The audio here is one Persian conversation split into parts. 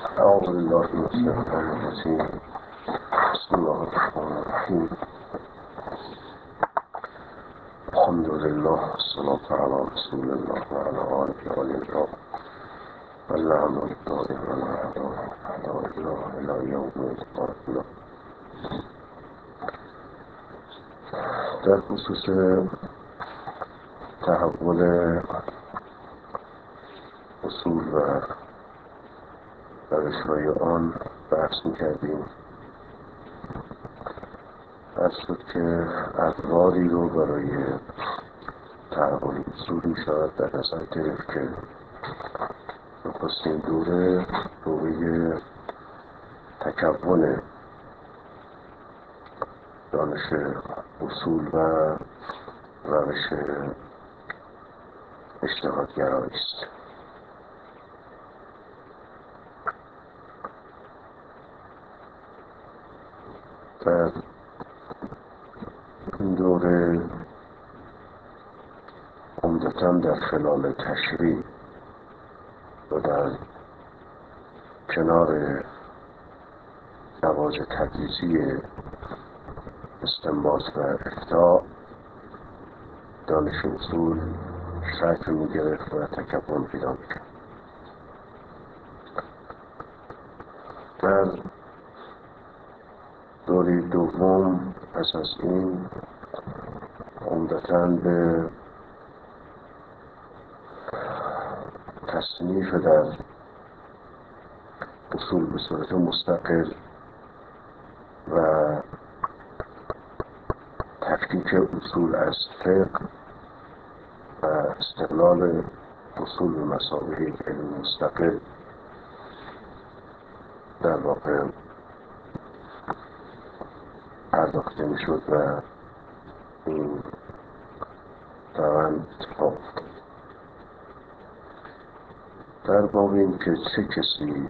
أعوذ بالله من الشيطان الرجيم. بسم الله الرحمن الرحيم. الحمد لله والصلاة على رسول الله وعلى آله والإكرام والنعم الدائم على إله إلى يوم القيامة. در خصوص تحول اصول و روش‌های آن بحث می‌کردیم. از شد که ادواری رو برای تحول اصولی شاید در نظر گرفت که نخستین دوره تکون دانش اصول و روش اجتهادگرایی است. در این دوره عمدتاً در خلال تشریح و در کنار رواج تدریسی استنباط و افتاء دانش اصول شکل می‌گرفت و تکون پیدا می‌کرد. در دوره دوم پس از این عمدتاً به تصنیف در اصول به صورت مستقل و تفکیک اصول از فقه و استقلال اصول به مثابه یک علم مستقل در واقع پرداخته میشد و این روند اتفاق افتاد. در باب این که چه کسی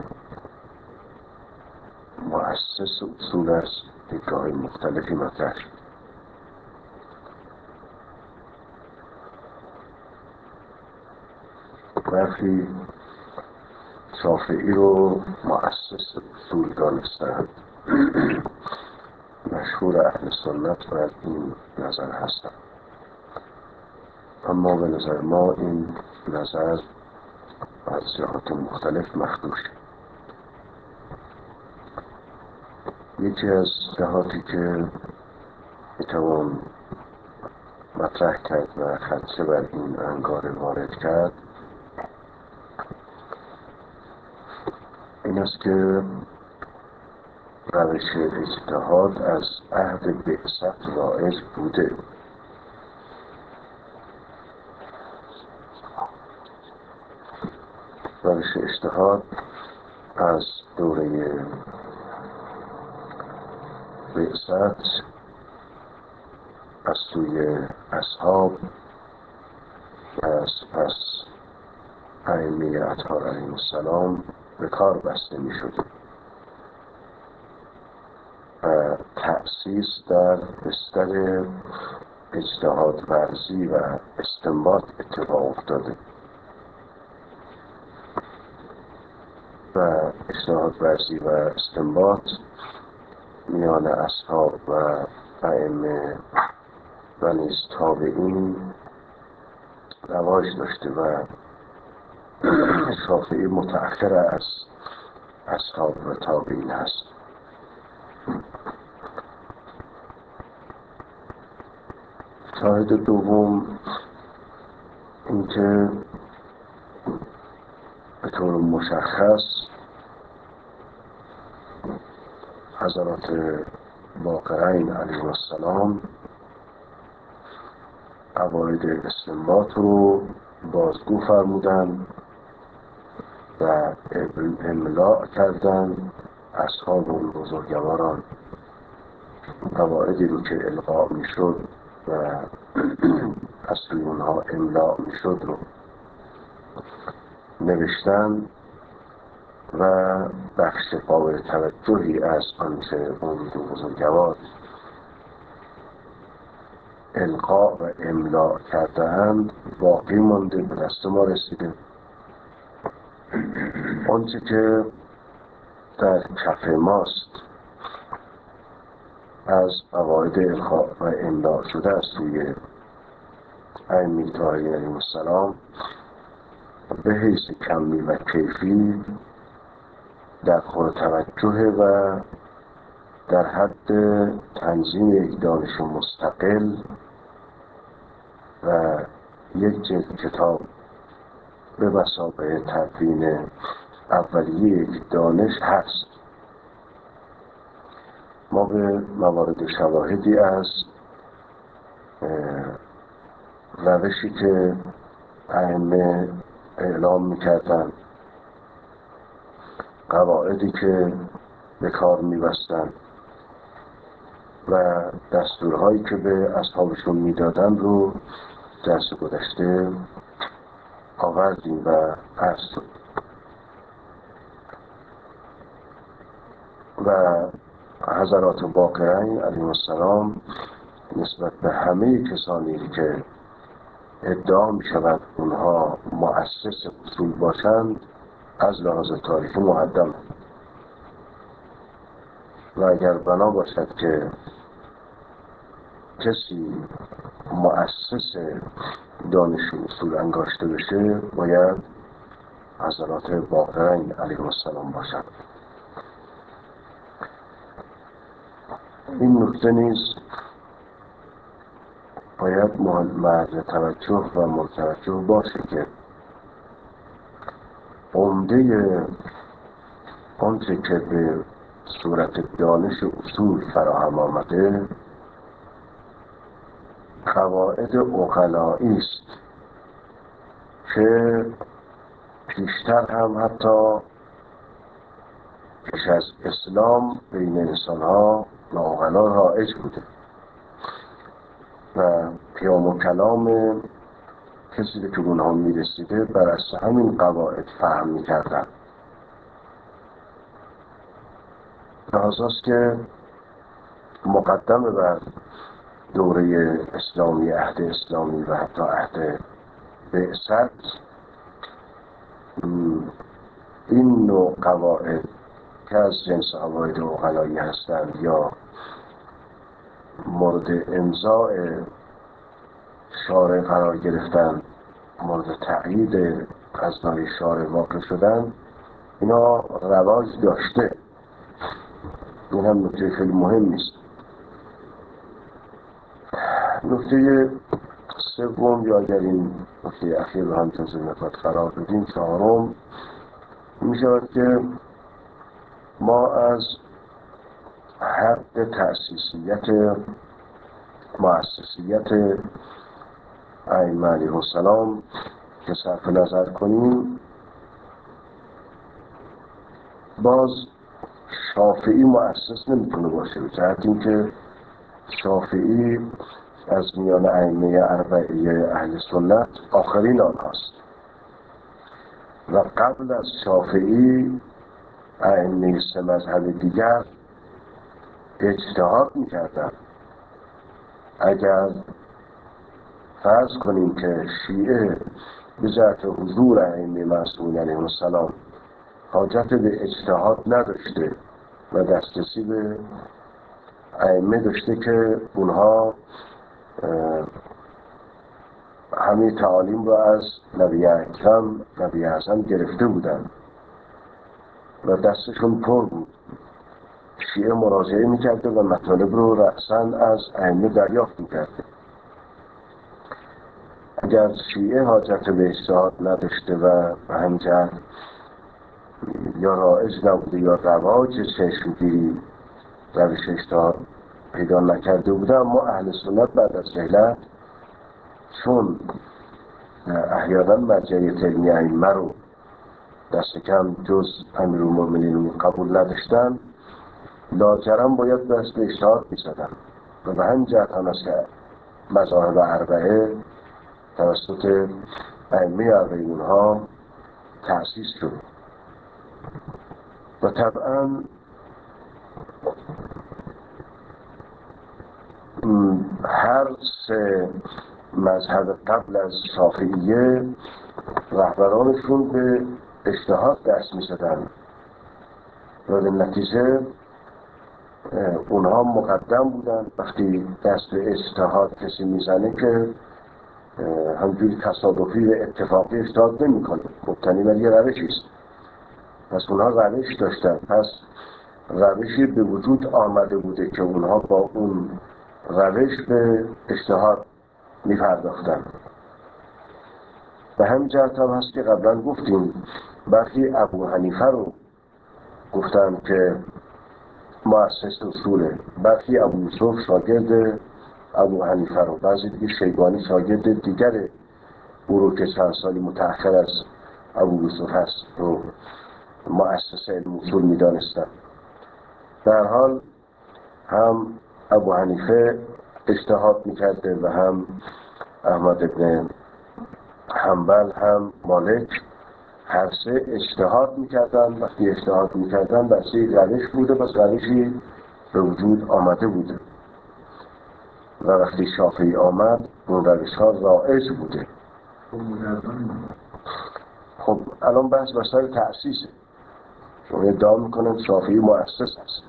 مؤسس اصول است دیدگاه‌های مختلفی مطرح شد. برخی شافعی رو مؤسس اصول دانستند. مشهور اهل سنت بر این نظر هستند، اما به نظر ما این نظر از جهات مختلف مخدوش. یکی از جهاتی که میتوان مطرح کرد و خدشه بر این انگاره وارد کرد این است که روش اجتهاد از عهد بعثت رایج بوده. روش اجتهاد از دوره بعثت از سوی اصحاب و از پس ائمه اطهار علیهم السلام به کار بسته می شد و تأسیس در بستر اجتهاد ورزی و استنباط اتفاق افتاده و اجتهاد ورزی و استنباط میان اصحاب و ائمه و نیز تابعین رواج داشته و شافعی متأخر از اصحاب و تابعین هست. شاهد دوم این که به طور مشخص حضرات باقرین علیهم السلام قواعد استنباط رو بازگو فرمودن و املاء کردن. اصحاب اون بزرگواران قواعدی رو که القا میشد و از سوی اونها املاء میشد رو نوشتن و بخش قابل توجهی از آنچه اون دو بزرگوار القا و املاء کرده‌اند باقی مانده، به دست ما رسیده. آنچه که در کف ماست از قواعد القاء و املاء شده است روی ائمه طاهرین علیهم السلام به حیث کمی و کیفی در خور توجه و در حد تنظیم یک دانش مستقل و یک جلد کتاب به مثابه تدوین اولیه یک دانش هست. ما به موارد شواهدی از روشی که ائمه اعلام میکردن، قواعدی که به کار میبستن و دستورهایی که به اصحابشون میدادن رو درس گذشته آوردیم و عرض شد. و حضرات باقرین علیهم السلام نسبت به همه کسانی که ادعا می شود اونها مؤسس اصول باشند از لحاظ تاریخی مقدم، و اگر بنا باشد که کسی مؤسس دانش اصول انگاشته بشه باید حضرات باقرین علیهم السلام باشد. این نکته نیز باید مورد توجه و متوجه باشه که عمده آنچه که به صورت دانش اصول فراهم آمده قواعد عقلایی است که پیشتر هم حتی پیش از اسلام بین انسان‌ها و عقلا رایج بوده و پیام و کلام کسی که اونها میرسیده بر اساس همین قواعد فهم میکردن. لحاظاست که مقدم بر دوره اسلامی، عهد اسلامی و حتی عهد بعثت این نوع قواعد که از جنس قواعد عقلایی هستند یا مورد امضاء شارع قرار گرفتن، مورد تأیید از نوع شارع واقع شدن، اینا رواج داشته. این هم نکته خیلی مهم است. نکته سوم، یا اگر این نکته اخیر رو هم جزو نکات قرار بدیم، چهارم، می شود که ما از حد تأسیسیت مؤسسیت ائمه علیهم السلام که صرف نظر کنیم، باز شافعی مؤسس نمیتونه باشه، به جهت اینکه شافعی از میان ائمه اربعه اهل سنت آخرین آنهاست و قبل از شافعی ائمه سه مذهب دیگر اجتهاد میکردن. اگر فرض کنیم که شیعه به جهت حضور ائمه معصومین علیهم السلام حاجت به اجتهاد نداشته و دسترسی به ائمه داشته که اونها همه تعالیم رو از نبی اکرم، نبی اعظم گرفته بودن و دستشون پر بود، شیعه مراجعه میکرده و مطالب رو رأساً از ائمه دریافت میکرده. اگر شیعه حاجت به اجتهاد نداشته و به همین جهت یا رایج نبوده یا رواج چشمگیری روش اجتهاد پیدا نکرده بوده، اما اهل سنت بعد از جهلت چون احیانا مرجعیت علمی ائمه رو دست کم جز امیرالمؤمنین قبول نداشتن، لاجرم باید دست به اجتهاد می‌زدن و به همین جهت هم است که مذاهب اربعه توسط ائمه اربعه اونها تأسیس شد. و طبعا هر سه مذهب قبل از شافعیه رهبرانشون به اجتهاد دست می زدن و به نتیجه اونها مقدم بودن. وقتی دست به اجتهاد کسی میزنه که همجوری تصادفی و اتفاقی اجتهاد نمی کنه، مبتنی بر یه روشی است. پس اونها روش داشتن، پس روشی به وجود آمده بوده که اونها با اون روش به اجتهاد می پرداختن. به همین جهت هم هست که قبلا گفتیم برخی ابو حنیفه رو گفتن که مؤسس اصوله، برخی ابو یوسف شاگرد ابو حنیفه رو، بعضی دیگه شیبانی شاگرد دیگر او رو که چند سالی متأخر از ابو یوسف هست رو مؤسس علم اصول می دانستن. در حال هم ابو حنیفه اجتهاد می کرده و هم احمد بن حنبل هم مالک، هر سه اجتهاد میکردن. وقتی اجتهاد میکردن بس یک روش بوده، بس روشی به وجود آمده بوده و وقتی شافعی آمد اون روش ها رایج بوده. خب الان بحث بر سر تأسیسه، شما ادعا میکنن شافعی مؤسس هست.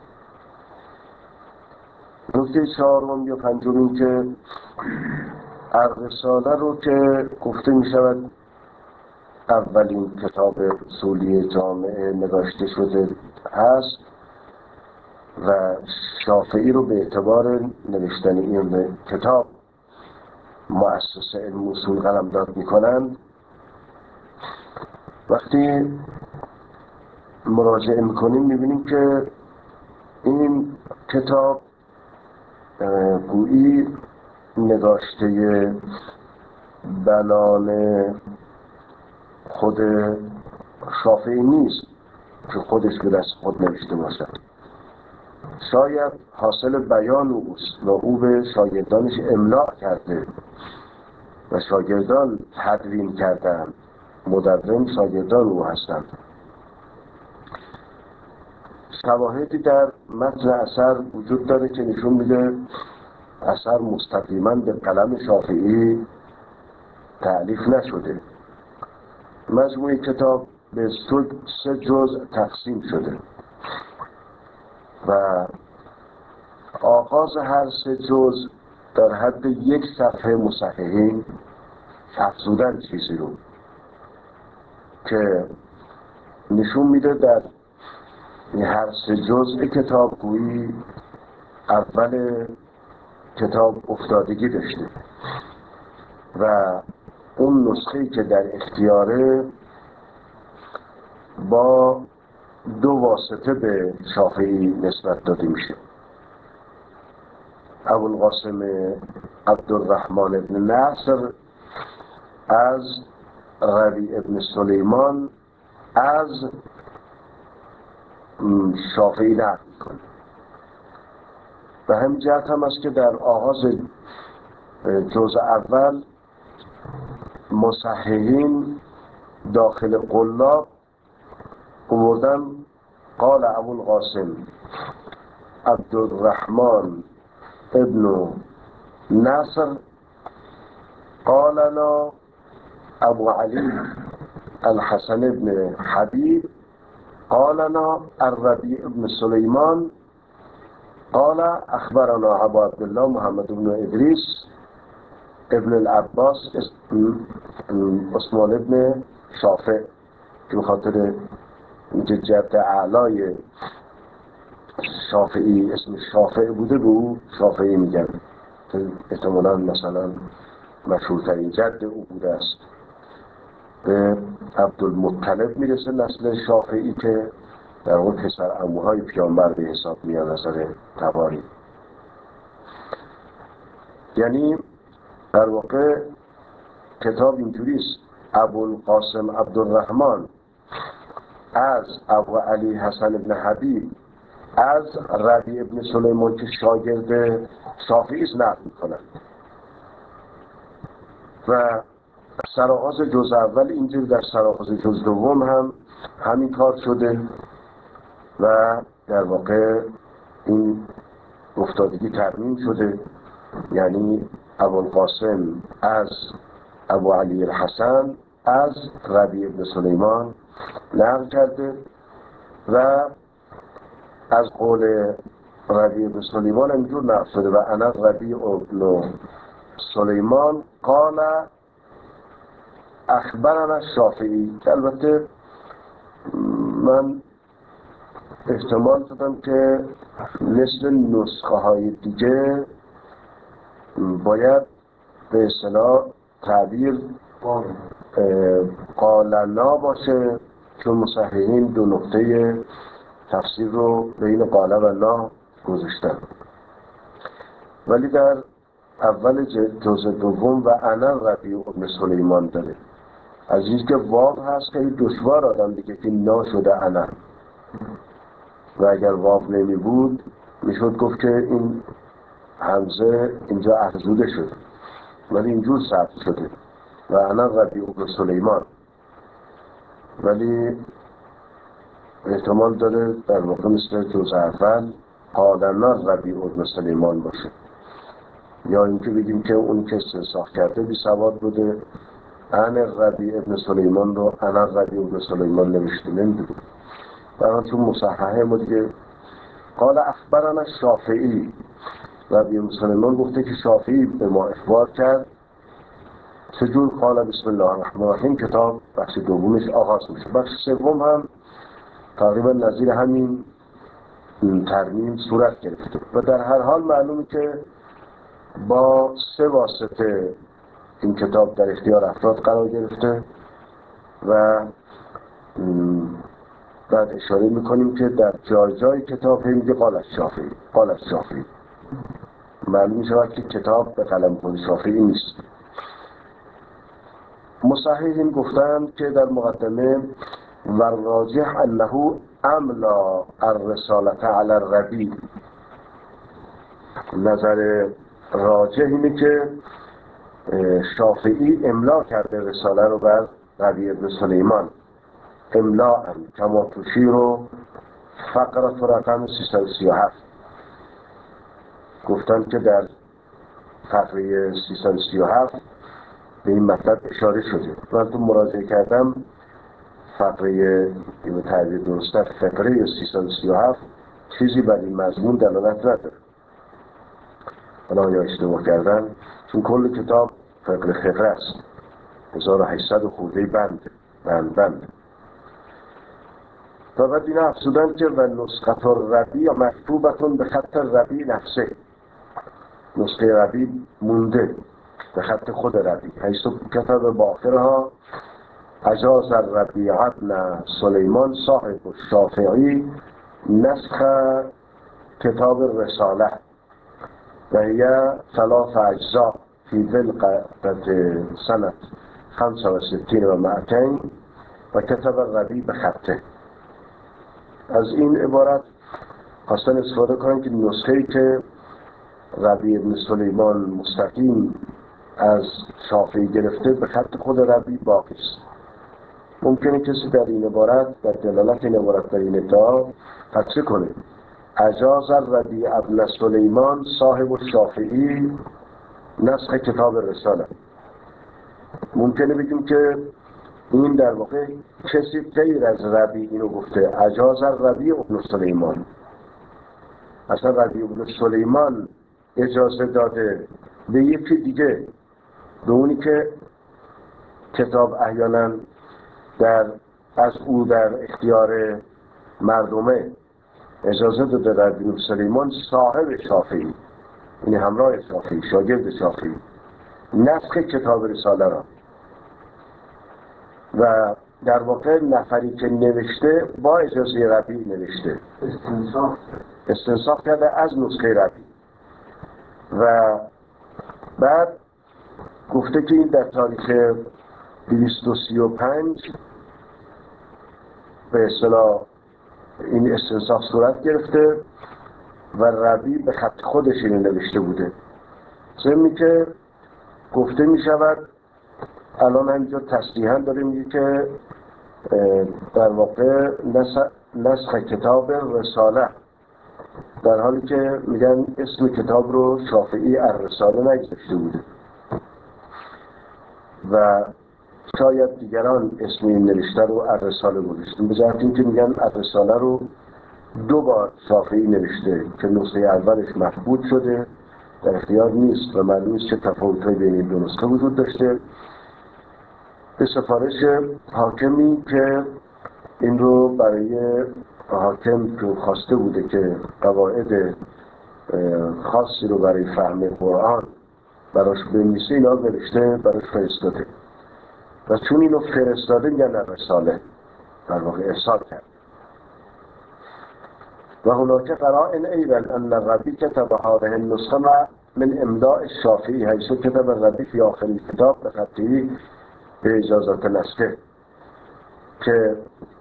نکته چهارم یا پنجم که الرساله رو که گفته میشود اولین کتاب اصولی جامعه نگاشته شده هست و شافعی رو به اعتبار نوشتن این کتاب مؤسس علم اصول قلمداد میکنند. وقتی مراجعه میکنیم میبینیم که این کتاب گویی نگاشته بنان خود شافعی نیست که خودش به دست خود نوشته باشد، شاید حاصل بیان اوست و او به شاگردانش املاء کرده و شاگردان تدوین کردند، مدون شاگردان او هستند. شواهدی در متن اثر وجود داره که نشون میده اثر مستقیما به قلم شافعی تألیف نشده. مجموعه کتاب به 3 جزء تقسیم شده و آغاز هر 3 جزء در حد 1 صفحه مصححین افزودن چیزی رو که نشون میده در هر 3 جزء کتاب گویی اول کتاب افتادگی داشته و اون نسخه‌ای که در اختیاره با 2 واسطه به شافعی نسبت داده میشه. ابوالقاسم عبدالرحمن ابن ناصر از ربیع ابن سلیمان از شافعی نقل میکنه. و همین جهت هم است که در آغاز جزء اول مصححین داخل قلاب آوردن قال ابوالقاسم عبدالرحمن ابن ناصر قال لنا ابو علی الحسن ابن حبیب قال لنا الربیع ابن سلیمان قال اخبرنا ابو عبدالله محمد بن ادریس ابن العباس عثمان ابن شافع که به خاطر اینکه جد اعلای شافعی اسم شافع بوده به او شافعی میگن، احتمالا مثلا مشهورترین جد او بوده است. به عبدالمطلب میرسه نسل شافعی که در اون پسر عموهای پیامبر به حساب میاد نظر تباری. یعنی در واقع کتاب اینجوریست: ابوالقاسم عبدالرحمن از ابو علی حسن ابن حبیب از ربیع ابن سلیمان که شاگرد شافعی است نقل میکنند و سرآغاز جزء اول اینجور در سرآغاز جزء دوم هم همین کار شده و در واقع این افتادگی ترمیم شده. یعنی ابوالقاسم از ابو علی الحسن از ربیع ابن سلیمان نقل کرده و از قول ربیع بن سلیمان اینجور نقل شده و انا ربیع بن سلیمان قال اخبرنا الشافعی، که البته من احتمال دادم که مثل نسخه های دیگه باید به اصطلاح تعبیر قالنا باشه، چون مصححین دو نقطه تفسیر رو بین قال و لا گذاشتن، ولی در اول جزء دوم و انا ربیع بن سلیمان داره. از این که واو هست که دشوار آدم دیگه که نا شده انا، و اگر واو نمی بود میشد گفت که این همزه اینجا افزوده شده، ولی اینجور ثبت شده و انا ربیع بن سلیمان، ولی احتمال داره در واقع مثل جزء اول قالنا ربیع بن سلیمان باشه، یا اینکه بگیم که اون که استنساخ کرده بی سواد بوده، انا ربیع بن سلیمان رو انا ربیع بن سلیمان نوشته نمیدونه. برای چون مصححه ما دیگه قال اخبرنا الشافعی، ربیع بن سلیمان گفته که شافعی به ما اخبار کرد. چجور؟ قال بسم الله الرحمن الرحیم. کتاب بخش دومش آغاز میشه. بخش سوم هم تقریبا نظیر همین ترمیم صورت گرفته و در هر حال معلومه که با 3 واسطه این کتاب در اختیار افراد قرار گرفته و بعد اشاره میکنیم که در جای جای کتاب میگه قال الشافعی قال الشافعی، معلوم میشود که کتاب به قلم خود شافعی نیست. مصححین گفتند که در مقدمه و راجح انه املا الرسالة علی الربیع، نظر راجح اینه که شافعی املا کرده رساله رو بر ربیع بن سلیمان، املاء کما تشیر فقرة رقم 337. گفتند که در فقره 337 به این مطلب اشاره شده. من تو مراجعه کردم فقره به تعبیر درسته فقره 337 چیزی بر این مضمون دلالت نداره. حالا یا اشتباه کردن، چون کل کتاب فقره است، 1800 خورده بند. فقط این افزودن که و نسخه الربیع مکتوبتون به خط ربیع نفسه، نسخه ربیع مونده به خط خود ربیع، حیث کتب باخرها اجاز الربیع ابن سلیمان صاحب الشافعی نسخ کتاب رساله و هی 3 اجزاء فی ذی سنة 65 و 200 و کتب الربیع به خطه. از این عبارت خواستن استفاده کنیم که نسخه‌ای که ربیع بن سلیمان مستقیم از شافعی گرفته به خط خود ربیع باقی است. ممکنه کسی در این عبارت، در دلالت این عبارت در این ادعا تفسیر کنه اجاز الربیع ابن سلیمان صاحب الشافعی نسخ کتاب رساله. ممکنه بگیم که این در واقع کسی غیر از ربیع اینو گفته، اجاز الربیع ابن سلیمان، اصلا ربیع ابن سلیمان اجازه داده به یکی دیگه، به اونی که کتاب احیانا از او در اختیار مردمه اجازه داده ربیع ابن سلیمان صاحب شافعی، یعنی همراه شافعی، شاگرد شافعی، نسخ کتاب رساله را، و در واقع نفری که نوشته با اجازه ربیع نوشته، استنساخ کرده از نسخه ربیع. و بعد گفته که این در تاریخ 235 به اصطلاح این استنساخ صورت گرفته و ربیع به خط خودش اینو نوشته بوده. ضمنی که گفته می شود الان همینجا تصریحاً داره میگه که در واقع نسخ کتاب رساله، در حالی که میگن اسم کتاب رو شافعی الرساله نگذاشته بوده و شاید دیگران اسم این نوشته رو الرساله گذاشتن، به جهت اینکه میگن الرساله رو 2 بار شافعی نوشته که نسخه اولش مفقود شده، در اختیار نیست و معلوم نیست چه تفاوت‌هایی بین این 2 نسخه وجود داشته، به سفارش حاکمی که این رو برای حاکم که خواسته بوده که قواعد خاصی رو برای فهم قرآن براش بنویسه، اینا نوشته براش فرستاده و چون اینو فرستاده میگن رساله، در واقع ارسال کرد. و هناك قرائن أيضا أن الربيع كتب هذه النسخة من إملاء الشافعي حيث كتب الربيع في آخر الكتاب بخطه بإجازة نسخه، که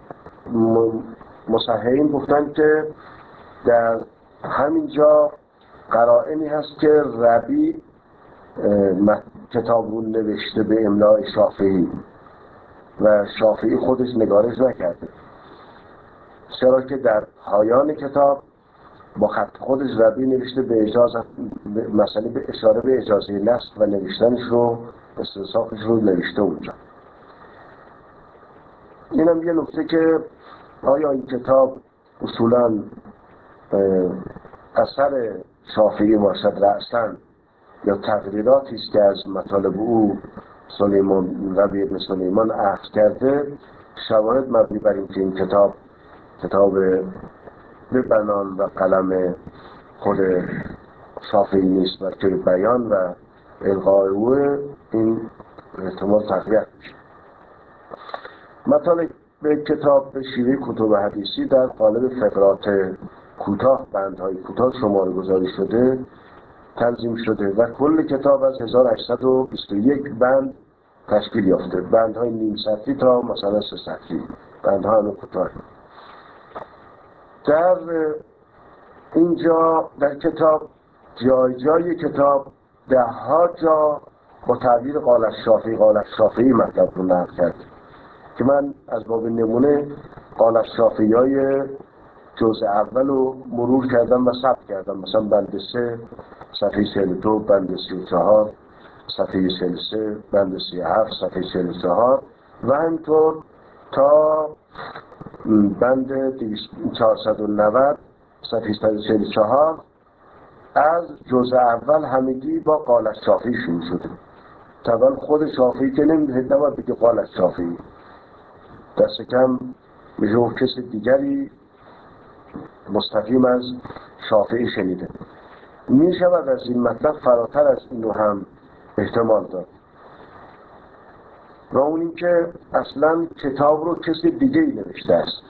مصححین گفتن که در همینجا قرائنی هست که ربیع کتاب رو نوشته به املاء شافعی و شافعی خودش نگارش نکرده، چرا که در پایان کتاب با خط خودش ربیع نوشته به اجازه، مثلا به اشاره به اجازه نسخ و نوشتنش رو، استنساخش رو نوشته اونجا. اینم یه نکته که آیا این کتاب اصولاً اثر شافعی باشد رأساً یا تغییراتی است که از مطالب او ربیع بن سلیمان اخذ کرده، شواهد مبنی بر این که این کتاب به بنان و قلم خود شافعی نیست بلکه بیان و القاء او، این احتمال تقویت میشه. مطالب کتاب به شیوه کتب حدیثی در قالب فقرات کوتاه، بندهای کوتاه شماره گذاری شده، تنظیم شده و کل کتاب از 1821 بند تشکیل یافته، بندهای نیم سطحی تا مثلا 3 سطحی، بندها همه کوتاه. در اینجا در کتاب جای کتاب 10 جا با تعبیر قال الشافعی مطلب رو نقل کرد که من از باب نمونه قال الشافعی های جزء اول رو مرور کردم و ثبت کردم، مثلا بند 3 صفحه 42، بند 34 صفحه 43، بند 37 صفحه 44 و همینطور تا بند 490 صفحه 144 از جزء اول همگی با قال الشافعی شروع شده. طبعا خود شافعی که نباید بگه قال الشافعی، دست کم به کسی دیگری مستقیم از شافعی شنیده. می شود از این مطلب فراتر از اینو هم احتمال داد و اون این که اصلا کتاب رو کسی دیگه ای نوشته است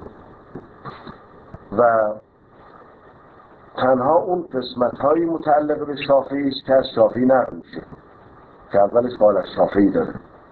و تنها اون قسمت هایی متعلق به شافعی است که از شافعی نقل میشه که اولش قال الشافعی داره.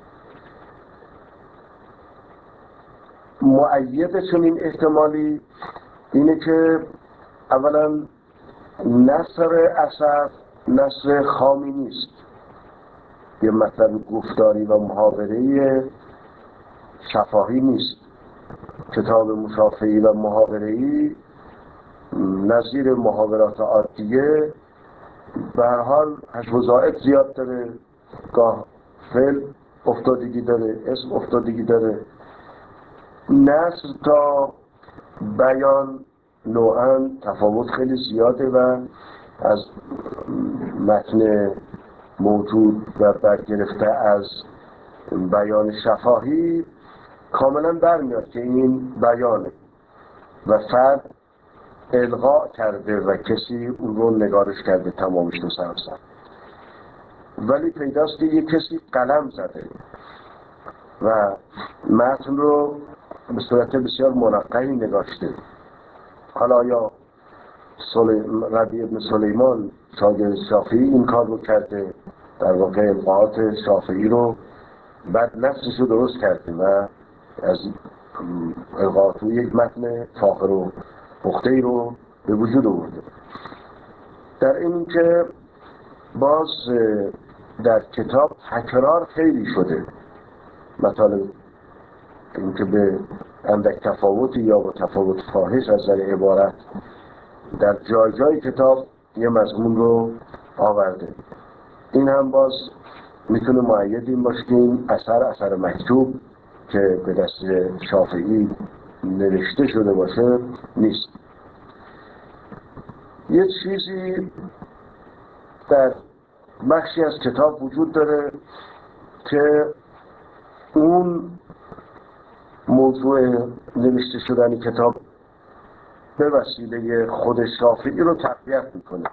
مؤید چنین احتمالی اینه که اولا نثر اثر نثر خامی نیست، یه مطلب گفتاری و محاوره‌ای شفاهی نیست. کتاب مشافهی و محاوره‌ای نظیر محاورات عادیه به هر حال حذف و زائد زیاد داره، گاه فعل افتادگی داره، اسم افتادگی داره. نثر تا بیان نوعاً تفاوت خیلی زیاده و از متن موجود و برگرفته از بیان شفاهی کاملا برمیاد که این بیانه و فرد القا کرده و کسی اون رو نگارش کرده تمامش رو سراسر، ولی پیداست که یک کسی قلم زده و متن رو به صورت بسیار منقحی نگاشته. حالا یا ربیع بن سلیمان شاگرد شافعی این کار رو کرده، در واقع القاءات شافعی رو بعد نفسش رو درست کرده و از القاءات یک متن فاخر و پخته‌ای رو به وجود آورده. در این که باز در کتاب تکرار خیلی شده، مطالب این که به اندک تفاوتی یا با تفاوت فاحش از نظر عبارت در جای کتاب یه مضمون رو آورده. این هم باز میتونه مؤید این باشه که این اثر مکتوب که به دست شافعی نوشته شده باشه نیست. یه چیزی در بخشی از کتاب وجود داره که اون موضوع نوشته شدن کتاب به وسیله خود شافعی رو تقویت میکنه.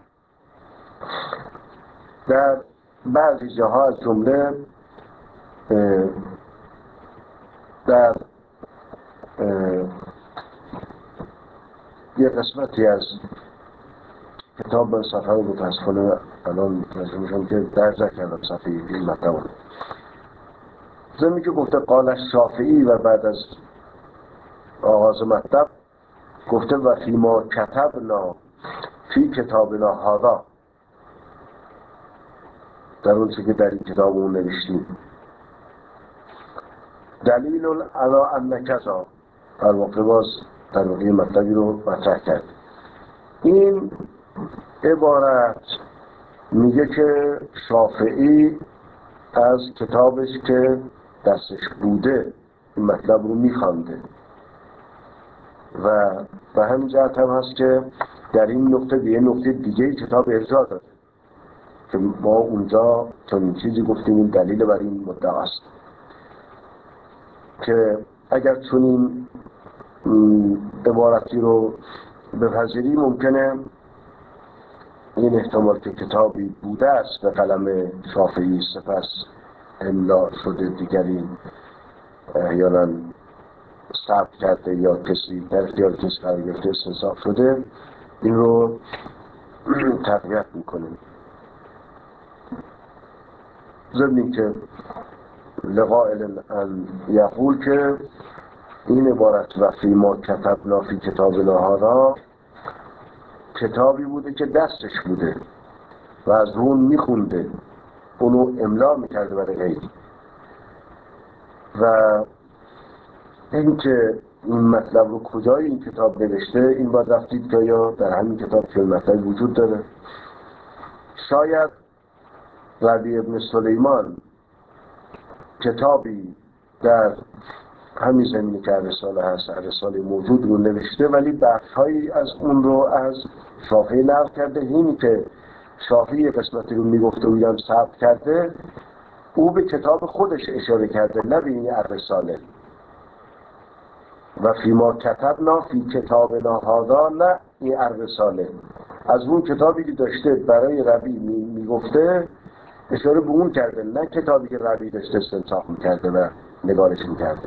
در بعضی جاها از جمله در یه قسمتی از کتاب به صفحه رو متاسفانه الان متوجه میشم که درج نکردم صفحه این مطلب رو. زمین که گفته قال شافعی و بعد از آغاز مطلب گفته و فیما کتبنا فی کتابنا هذا، در اون چه که در این کتاب اون نوشتیم دلیل علی ان کذا، در واقع باز در واقع مطلبی رو مطرح کرد. این عبارت میگه که شافعی از کتابش که دستش بوده این مطلب رو میخوانده و به همین جهت هم هست که در این نقطه به یه نقطه دیگه کتاب ارجاع داده که ما اونجا چنین چیزی گفتیم. این دلیل بر این مدعا است که اگر چنین عبارتی رو بپذیری ممکنه این احتمال که کتابی بوده است به قلم شافعی سپس املا شده دیگری احیانا ثبت کرده یا کسی در اختیار کسی قرار گرفته استنساخ شده، این رو تقویت میکنه. ضمن که لقائل ان یقول که این عبارت و فیما کتبنا فی کتابنا هذا کتابی بوده که دستش بوده و از اون میخونده، اونو املا میکرده برای غیری. و اینکه این مطلب رو کجای این کتاب نوشته این باید رفتید که یا در همین کتاب که مطلب وجود داره. شاید ربیع ابن سلیمان کتابی در همین زمینی که رساله هست، رساله موجود رو نوشته ولی بخش‌هایی از اون رو از شافعی نقل کرده. اینی که شافعی قسمتی رو میگفته و هم ثبت کرده او به کتاب خودش اشاره کرده، نه به این رساله. و فیما کتبنا فی کتابنا هذا، نه این رساله، از اون کتابی که داشته برای ربیع میگفته اشاره به اون کرده، نه کتابی که ربیع داشته استنساخ میکرده و نگارش میکرده.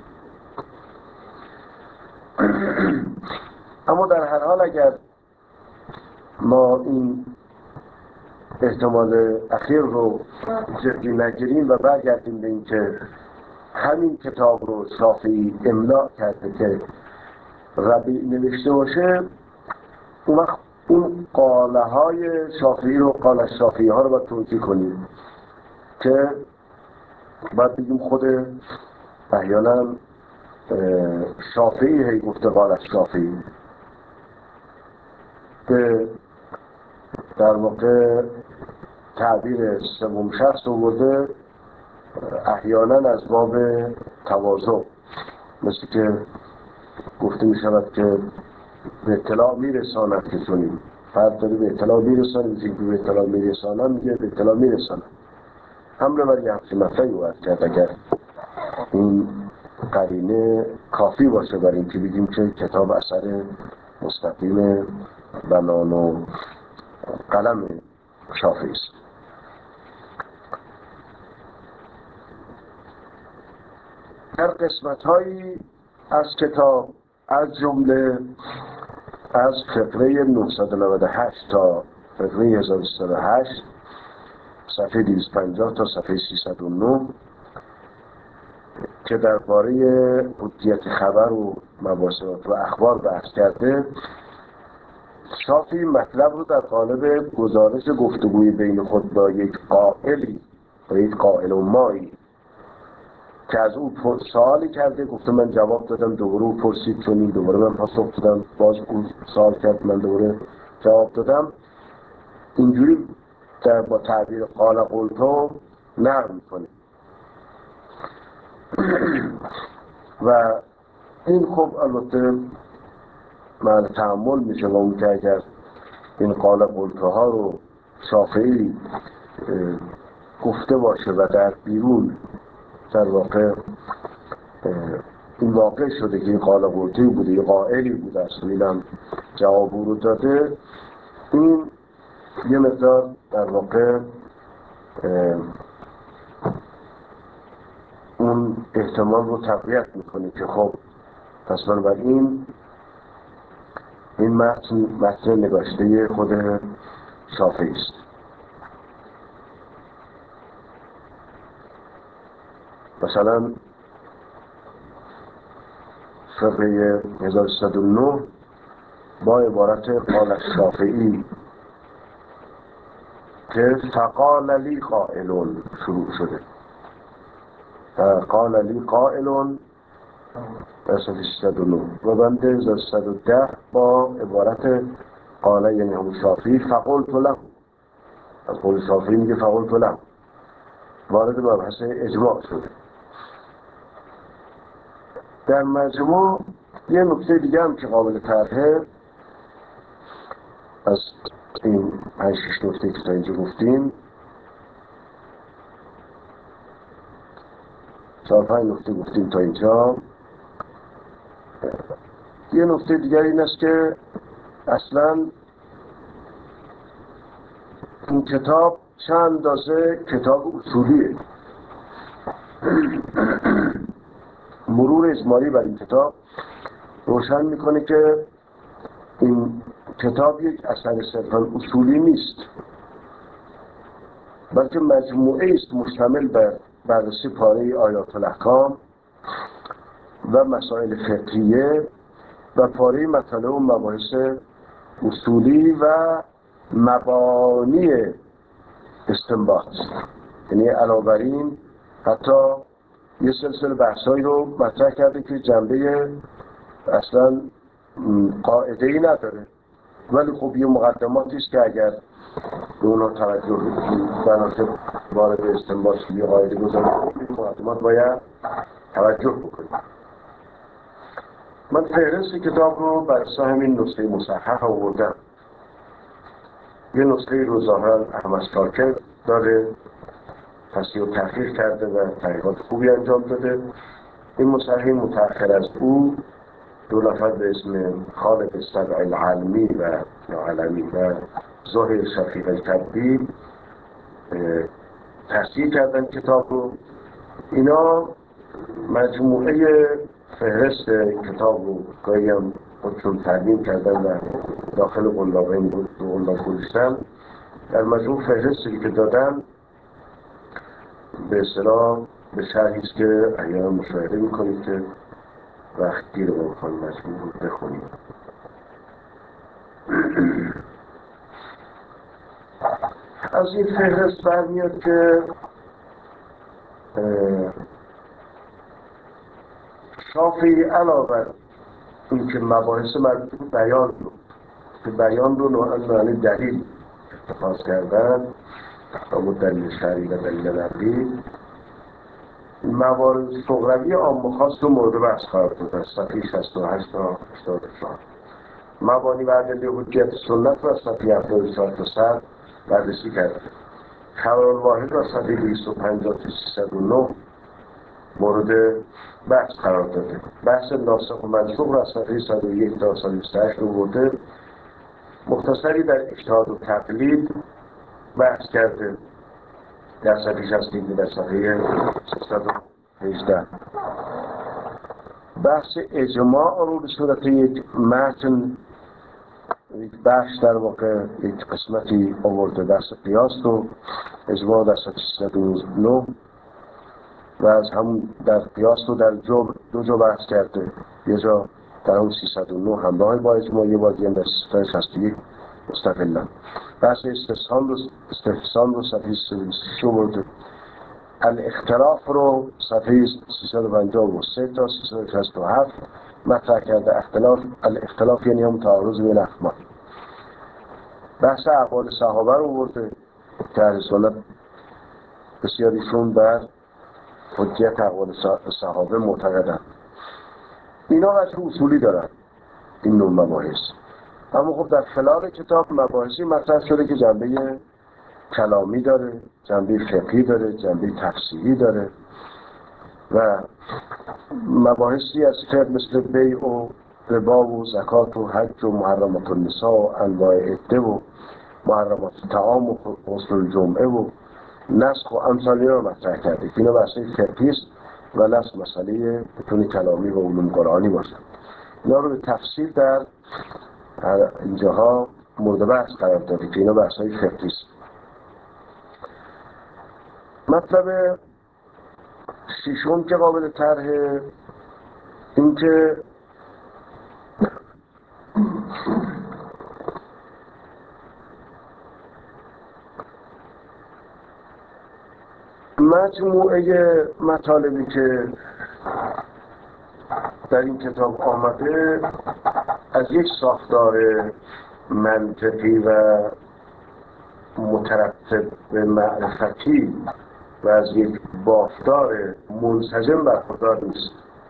اما در هر حال اگر ما این احتمال اخیر رو جدی نگیریم و برگردیم به این که همین کتاب رو شافعی املا کرده که ربیع نوشته باشه، اون وقت اون قاله های شافعی رو، قاله شافعی ها رو باید توجیه کنیم که باید بگیم خود احیانا شافعی هی گفته قاله شافعی که در واقع تعبیر سوم شخص آورده احیانا از باب تواضع، مثل که گفته می شود که به اطلاع می رساند که چونیم فرد داره به اطلاع می رساند، میگه به اطلاع می رساند، میگه به اطلاع می رساند. حمله بر یه همچین مطلعی باید کرد اگر این قرینه کافی باشه برای اینکه بگیم که کتاب اثر مستقیم بنان و قلم شافعی است. در قسمت‌هایی از کتاب از جمله از فقره 998 تا فقره 1308 صفحه 250 تا صفحه 309 که درباره حجیت خبر و مباحثات و اخبار بحث کرده، شافعی مطلب رو در قالب گزارش گفتگوی بین خود با یک قائلی و یک قائل و مایی که از او سوالی کرده، گفته من جواب دادم، دوباره او پرسید چنین، دوباره من پاسخ دادم، باز او سوال کرد من دوباره جواب دادم، اینجوری با تعبیر قال قلتو نقل میکنه. و این خب البته معنی تحمل میشه و اون که اگر این قال قلته ها رو شافعی گفته باشه و در بیرون در واقع این واقع شده که این قال قلته بوده، یه قائلی بوده است و اینم جواب رو داده، این یه مقدار در واقع اون احتمال رو تقویت میکنه که خب پس بنابراین این متن نگاشته خود شافعی است. مثلا صفحه 1309 با عبارت قال الشافعی که فقال لی قائلون شروع شده، قال لی قائلون در صفحه 609 و بند 1310 با عبارت قال یعنی هم شافعی فقلت له، از قول شافعی میگه فقلت له، وارد مبحث اجماع شده. در مجموع یه نکته دیگه هم که قابل طرحه از این 5-6 نکته که تا اینجا گفتیم، 4-5 نکته گفتیم تا اینجا، یه نکته دیگر این است که اصلا این کتاب چند اندازه کتاب اصولیه. مرور اجمالی بر این کتاب روشن میکنه که این کتاب یک اثر صرفاً اصولی نیست، بلکه مجموعه است مشتمل بر بررسی پاره آیات الاحکام و مسائل فقهیه و پاره مطالب و مباحث اصولی و مبانی استنباط. یعنی علاوه بر این حتی یه سلسله بحثایی رو مطرح کرده که جنبه اصلا قاعده‌ای نداره، ولی خب یه مقدماتی است که اگر به اونا توجه بناشه وارد استنباط یه قاعده گذاری کنید، مقدمات باید توجه بکنید. من فهرست کتاب رو بر اساس همین نسخه مصحح آوردم. یه نسخه رو ظاهرا احمد شاکر داره، تصحیح و تحقیق کرده و تحقیقات خوبی انجام داده. این مصحح متأخر از او 2 نفر به اسم خالد السبع العلمی و علمی و زهیر شفیق التبدیل تصحیح کردن کتاب رو. اینا مجموعه فهرست کتاب رو گاهی هم خودشون ترمیم کردن و داخل قلاب گذاشتن. در مجموع فهرستی که دادن به اصطلاح به شرحی است که اگر مشاهده میکنید که وقت گیر رو بکنید مجموع رو بخونید. از این فهرست برمیاد که شافعی علاوه بر این که مباحث مربوط به بیان رو که بیان رو نوعاً دلیل اتخاذ کردن و دلیل شرعی و دلیل نقلی، موارد صغروی عام و خاص رو مورد بحث قرار داده است. صفحه 68 تا 84 مبانی و ادله حجیت سنت و صفحه 74 تا 100 بررسی کرده. خبر واحد و صفحه 250 تا 309 مورد بحث قرار داده. بحث ناسخ و منسوخ را صفحه 101 تا 128 آورده. مختصری در اجتهاد و تقلید بحث کرده در صفحه 62 در صفحه 618. بحث اجماع رو به صورت یک متن، یک بخش در واقع یک قسمتی آورده. بحث قیاس رو اجماع در صفحه 309 و از هم در قیاس رو در دو جا بحث کرده. یه جا در اون 309 همراه با اجماع، یه بار دیگه در صفحه 61 مستقلا. بحث استفسام رو صفحه 3 برده. الاختلاف رو صفحه 353 تا 367 مطرح کرده. الاختلاف یعنی هم تعارض بین احکام. بحث اقوال صحابه رو برده که اهل سنت بسیاریشون بر حجیت اقوال صحابه معتقدند. اینا وجه اصولی دارن این نوع مباحث. اما خب در خلال کتاب مباحثی مطرح شده که جنبه کلامی داره، جنبه فقهی داره، جنبه تفسیری داره و مباحثی از فقه مثل بیع و ربا و زکات و حج و محرمات النساء و انواع عده و محرمات طعام و غسل الجمعه و نسخ و امثال اینا رو مطرح کرده. اینا بحثی فقهی است و نه مسئله بتونه کلامی و علوم قرآنی باشه. اینا رو به تفسیر در اینجاها مورد بحث قرار داده که اینا بحث‌های فقهی است. مطلب ششم که قابل طرحه این که مجموعه مطالبی که در این کتاب آمده از یک ساختار منطقی و مترتب به معرفتی و از یک بافتار منسجم برخوردار نیست.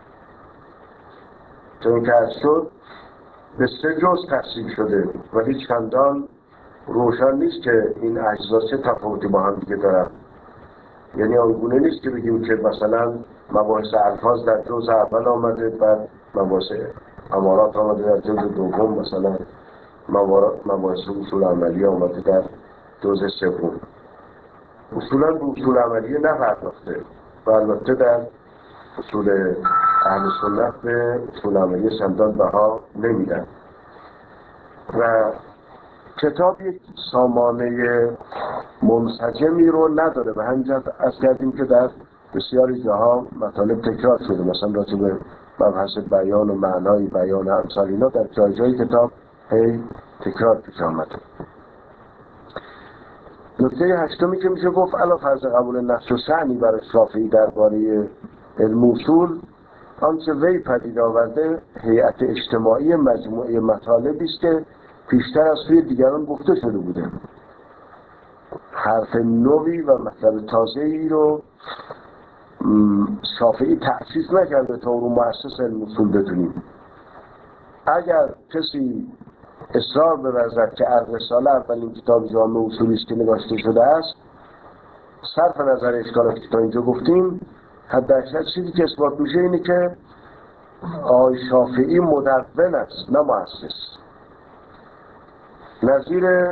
چون که از شد به 3 جزء تقسیم شده ولی چندان روشن نیست که این اجزا چه تفاوتی با هم دیگه دارن. یعنی آنگونه نیست که بگیم که مثلا مباحث الفاظ در جزء اول آمده، بعد مباحث امارات آمده در جزء دوم، مثلا مباحث اصول عملی آمده در جزء سوم. اصولا به اصول عملیه نپرداخته و البته در اصول اهل سنت به اصول عملیه چندان بها نمیدن و کتاب یک سامانه منسجمی رو نداره. به همین جهت عرض کردیم که در بسیاری جاها مطالب تکرار شده، مثلا راجع به مبحث بیان و معنای بیان امثال اینا در جای جای کتاب تکرار پیش آمده. نکته 8 که میشه گفت علاوه فرض قبول نفس و شأنی برای شافعی درباره علم اصول، آنچه وی پدید آورده هیئت اجتماعی مجموعه مطالبی است که پیشتر از سوی دیگران گفته شده بوده. حرف نوی و مطلب تازه‌ای رو شافعی تأسیس نکرده تا اون مؤسس علم اصول بدونیم. اگر کسی اصرار بورزد که الرساله اولین کتاب جامع اصولی است که نگاشته شده است، صرف نظر اشکالاتی که تا اینجا گفتیم، حداکثر چیزی که اثبات میشه اینه که آقای شافعی مدون است نه مؤسس. نظیر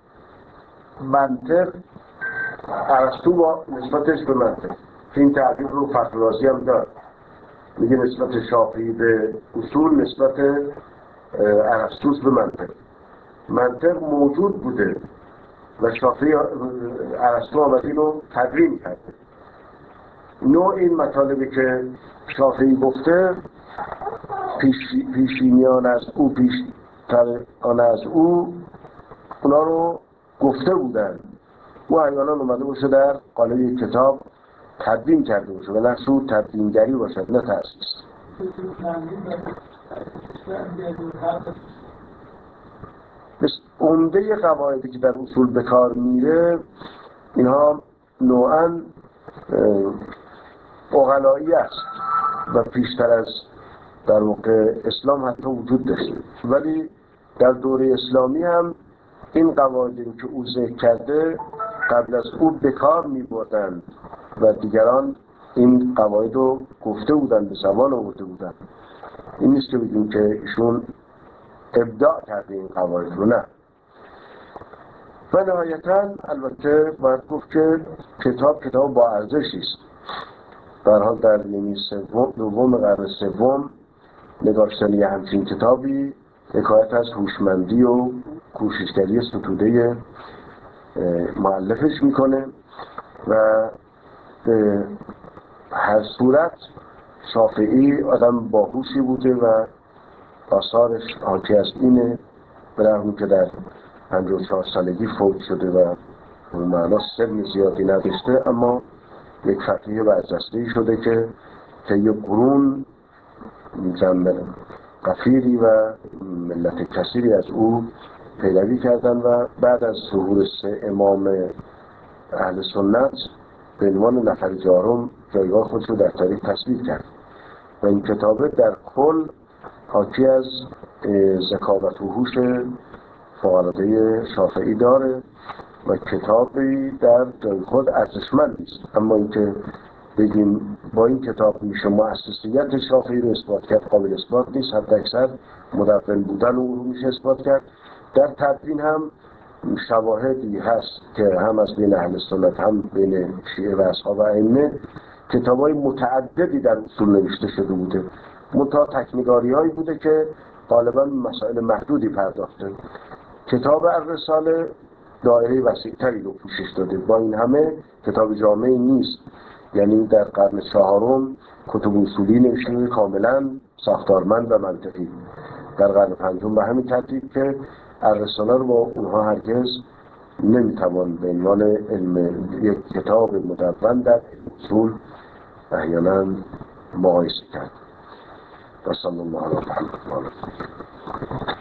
منطق ارسطو با نسبتش به منطق که این تعبیر رو فخر رازی هم داد، میگه نسبت شافعی به اصول نسبت ارسطو به منطق. منطق موجود بوده و شافعی ارسطو آمده رو تدوین کرده. نوع این مطالبی که شافعی گفته پیشینیان از او پیشتران از او اونا رو گفته بودن، او احیانا اومده باشه در قالب یک کتاب تدوین کرده باشه و نقصو تدوینگری باشد نه تأسیس. عمده قواعدی که در اصول به کار میره اینها نوعاً عقلایی است و پیشتر از در واقع اسلام حتی وجود داشته، ولی در دوره اسلامی هم این قواعدی که او ذکر کرده قبل از او به کار می بردن و دیگران این قواعد رو گفته بودن، به زبان آورده بودن. این نیست که بگیم که ایشون ابداع کرده این قواعد رو، نه. و نهایتاً البته باید گفت که کتاب با ارزشی است. به هر حال در نیمه دوم قرن سوم نگاشتن یه همچین کتابی حکایت از هوشمندی و کوششگری ستوده مؤلفش میکنه و به هر صورت شافعی آدم باهوشی بوده و آثارش حاکی از اینه، برغم که در 54 سالگی فوت شده و اون معنا سن زیادی نداشته، اما یک فقیه برجسته‌ای شده که طی قرون جنبه غفیری و ملت کثیری از او پیروی کردن و بعد از ظهور 3 امام اهل سنت به عنوان نفر 4 جایگاه خودش رو در تاریخ تثبیت کرد و این کتاب در کل حاکی از ذکاوت و هوش فوق‌العاده شافعی داره و کتابی در جای خود ارزشمند است. اما اینکه بگیم با این کتاب میشه مؤسسیت شافعی رو اثبات کرد، قابل اثبات نیست. حتی اکثر مدون بودن او رو میشه اثبات کرد. در تدوین هم شواهدی هست که هم از بین اهل سنت هم بین شیعه و اصحاب ائمه کتاب‌های متعددی در اصول نوشته شده بوده، منتها تکنیکاری‌هایی بوده که غالبا مسائل محدودی پرداخته. کتاب الرساله دایره وسیع‌تری رو پوشش داده. با این همه کتاب جامعی نیست، یعنی در قرن چهارم کتب اصولی نوشته کاملا ساختارمند و منطقی. در قرن پنجم به همین ترتیب که الرساله رو با اونها هرگز نمیتوان به عنوان علم یک کتاب مدون در اصول احیانا مقایسه کرد. و صلی الله علیه و سلم.